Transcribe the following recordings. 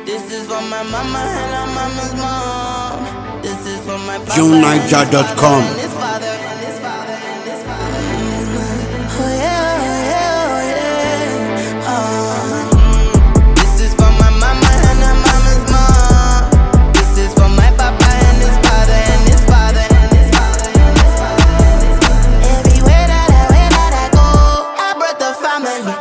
This is for my mama and her mama's mom. This is for my papa JuneNiger.com. and his father and his father and his father and his mother. Oh yeah, oh yeah, oh yeah. This is for my mama and her mama's mom. This is for my papa and his father and his father and his father and his father and his father. Everywhere that I go, I brought the family.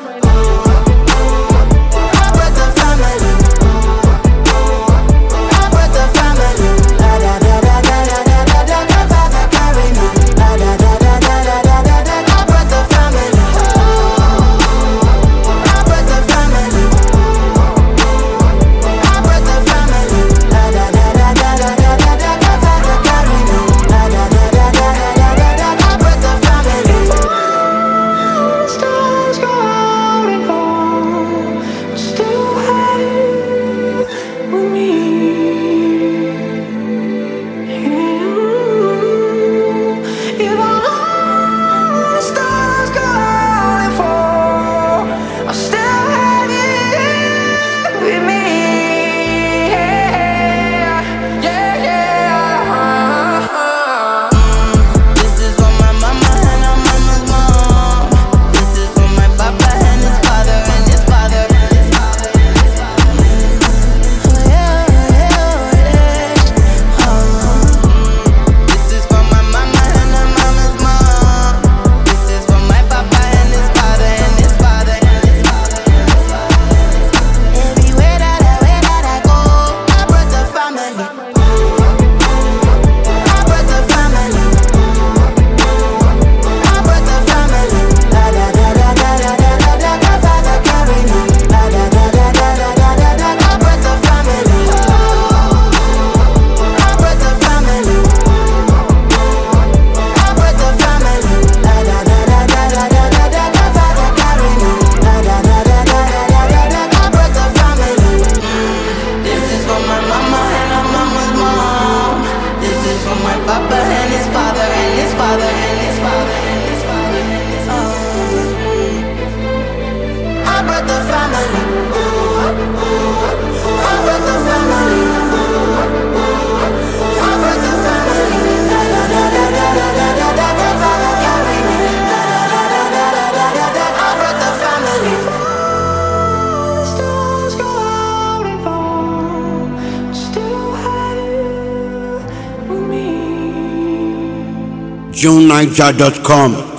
JuneNiger.com.